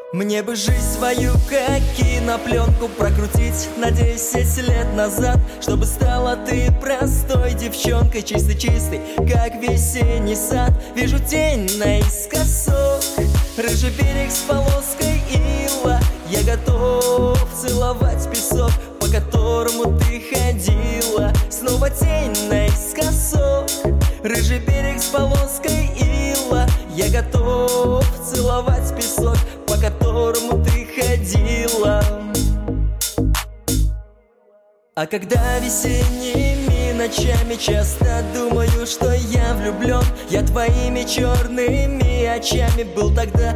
Мне бы жизнь свою как кинопленку прокрутить на 10 лет назад, чтобы стала ты простой девчонкой, чистой-чистой, как весенний сад. Вижу тень наискосок, рыжий берег с полоской ила. Я готов целовать песок, по которому ты ходила. Снова тень наискосок, рыжий берег с полоской ила. Я готов целовать песок, по которому ты ходила. А когда весенними ночами часто думаю, что я влюблен, я твоими черными очами был тогда